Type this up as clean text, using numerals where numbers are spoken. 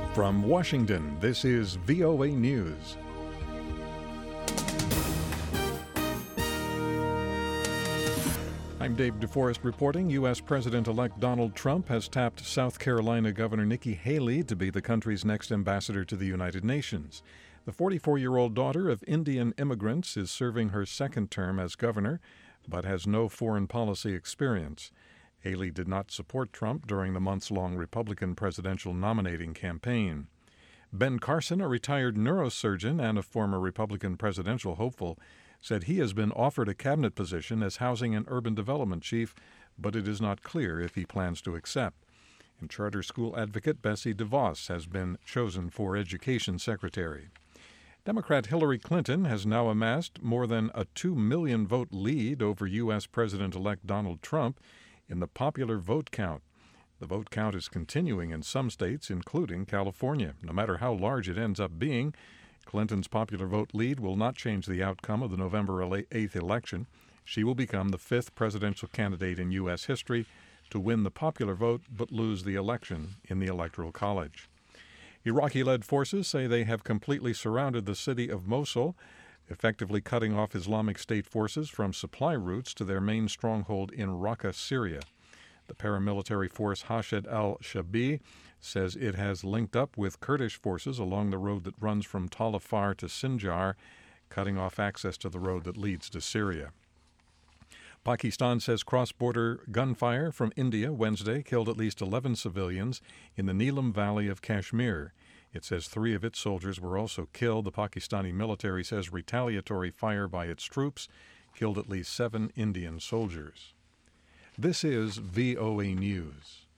From Washington, this is VOA News. I'm Dave DeForest reporting. U.S. President-elect Donald Trump has tapped South Carolina Governor Nikki Haley to be the country's next ambassador to the United Nations. The 44-year-old daughter of Indian immigrants is serving her second term as governor, but has no foreign policy experience. Haley did not support Trump during the months-long Republican presidential nominating campaign. Ben Carson, a retired neurosurgeon and a former Republican presidential hopeful, said he has been offered a cabinet position as Housing and Urban Development Chief, but it is not clear if he plans to accept. And charter school advocate Betsy DeVos has been chosen for Education Secretary. Democrat Hillary Clinton has now amassed more than a 2 million vote lead over U.S. President-elect Donald Trump in the popular vote count. The vote count is continuing in some states, including California. No matter how large it ends up being, Clinton's popular vote lead will not change the outcome of the November 8th election. She will become the fifth presidential candidate in U.S. history to win the popular vote but lose the election in the Electoral College. Iraqi-led forces say they have completely surrounded the city of Mosul, effectively cutting off Islamic State forces from supply routes to their main stronghold in Raqqa, Syria. The paramilitary force Hashed al-Shabi says it has linked up with Kurdish forces along the road that runs from Tal Afar to Sinjar, cutting off access to the road that leads to Syria. Pakistan says cross-border gunfire from India Wednesday killed at least 11 civilians in the Neelam Valley of Kashmir. It says 3 of its soldiers were also killed. The Pakistani military says retaliatory fire by its troops killed at least 7 Indian soldiers. This is VOA News.